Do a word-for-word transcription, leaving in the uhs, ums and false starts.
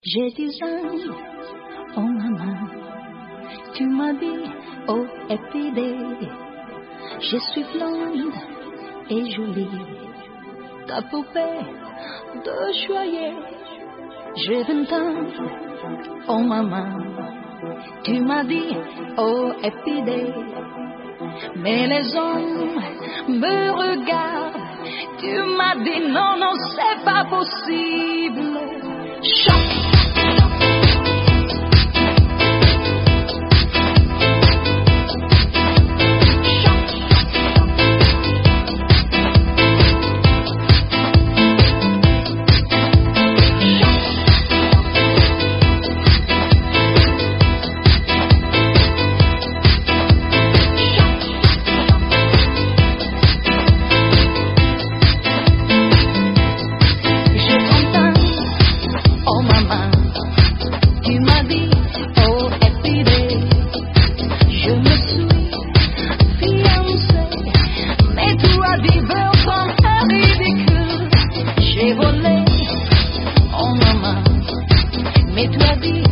J'ai des amis, oh maman, tu m'as dit, oh happy day, je suis blonde et jolie, ta poupée de joyeux, j'ai vingt ans, oh maman, tu m'as dit, oh happy day, mais les hommes me regardent, tu m'as dit, non, non, c'est pas possible, chante. J'ai volé, oh maman, mais tu as dit